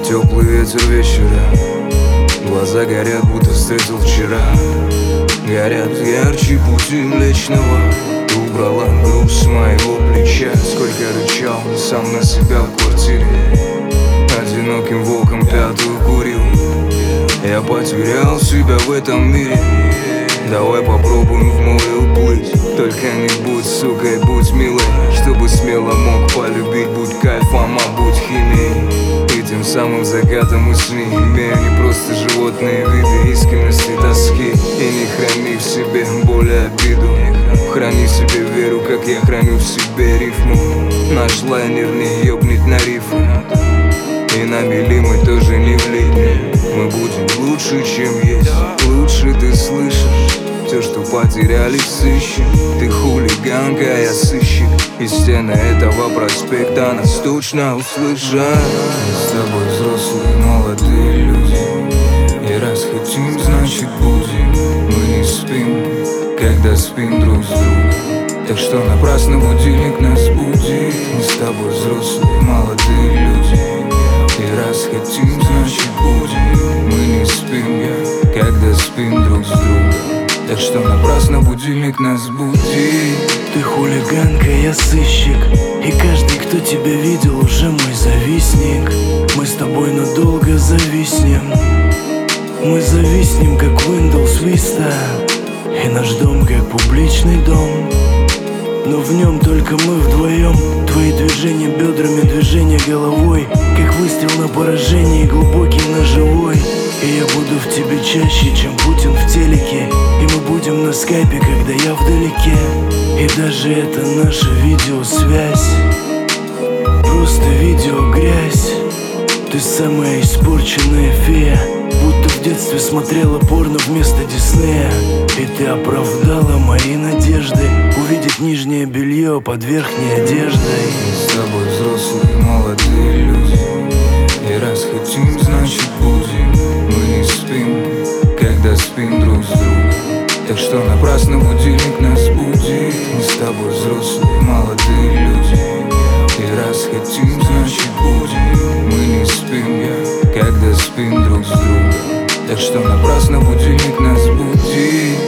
теплый ветер вечера, глаза горят, будто встретил вчера. Горят ярче пути Млечного. Ты убрала груз с моего плеча. Сколько рычал сам на себя в квартире, одиноким волком пятую курил. Я потерял себя в этом мире. Давай попробуем в море уплыть. Только не будь сукой, будь милой, чтобы смело мог полюбить. Будь кайфом, а будь химией, и тем самым закатом усни. Имея не просто животные виды искренности, тоски. И не храни в себе боль и обиду. Храни в себе веру, как я храню в себе рифму. Наш лайнер не ёбнет на рифы, и на мели мы тоже не влипнем. Мы будем лучше, чем есть. Лучше ты слышишь все, что потеряли, сыщем. Ты хулиганка, я сыщик, и стены этого проспекта нас точно услышат. Мы с тобой взрослые, молодые люди, и раз хотим, значит будем. Мы не спим, когда спим друг с другом, так что напрасно будильник нас будит. Мы с тобой взрослые, молодые люди, и раз хотим, значит будем. Мы не спим, когда спим друг с другом, так что напрасно будильник нас будит. Ты хулиганка, я сыщик, и каждый, кто тебя видел, уже мой завистник. Мы с тобой надолго зависнем. Мы зависнем, как Windows Vista, и наш дом, как публичный дом. Но в нем только мы вдвоем. Твои движения бедрами, движения головой, как выстрел на поражение, глубокий на живой. И я буду в тебе чаще, чем Путин в телеке. И мы будем на скайпе, когда я вдалеке. И даже это наша видеосвязь просто видеогрязь. Ты самая испорченная фея, будто в детстве смотрела порно вместо Диснея. И ты оправдала мои надежды увидеть нижнее белье под верхней одеждой. Мы с тобой взрослые, молодые люди, и раз хотим, значит будем. Мы не спим, когда спим друг с другом, так что напрасно будильник нас будит. Мы с тобой взрослые, молодые люди, и раз хотим, значит будем. Мы не спим, когда спим друг с другом, так что напрасно будильник нас будит.